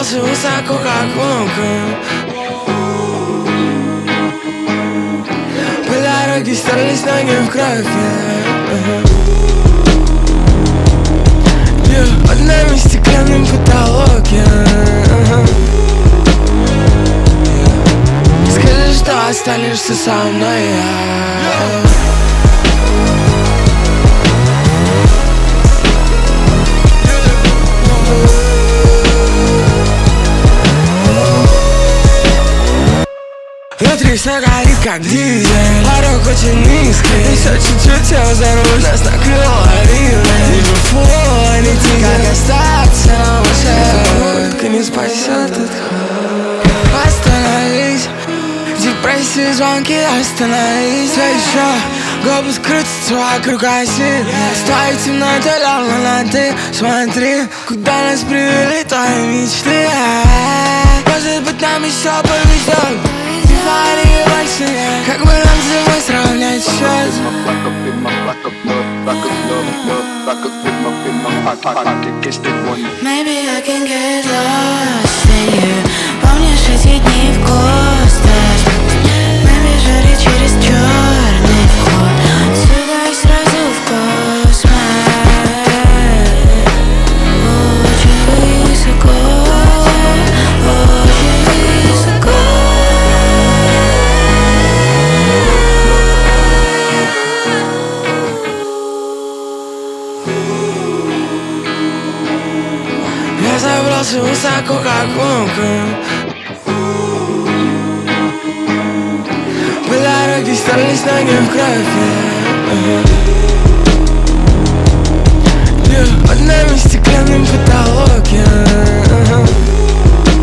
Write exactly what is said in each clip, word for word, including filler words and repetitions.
забрался высоко, как волком. По дороге стерлись ноги в кровь, yeah. Yeah. Под нами стеклянный потолок, yeah. Скажи, что останешься со мной, yeah. Внутри все горит, как дизель, порог очень низкий. Еще чуть-чуть, я за руль, нас накрыло ливнем. Не фу, не ты, как остаться на машине. Только не спасет этот ход. Остановись, в депрессии звонки, остановись. Все еще глобус крутится вокруг оси. Стоит темнота, давно на ты. Смотри, куда нас привели твои мечты. Может быть, нам еще повезет. Как бы нам зимой сравнять счет? Maybe I can get lost in you. Помнишь эти дни в космос? Мы бежали через черный вход, отсюда и сразу в космос. Очень высоко, очень высоко. Я забрался высоко, как волком. По дороге стерлись ноги в кровь, yeah. Yeah. Под нами стеклянный потолок, yeah.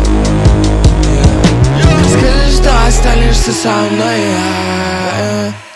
Скажи, что останешься со мной, yeah.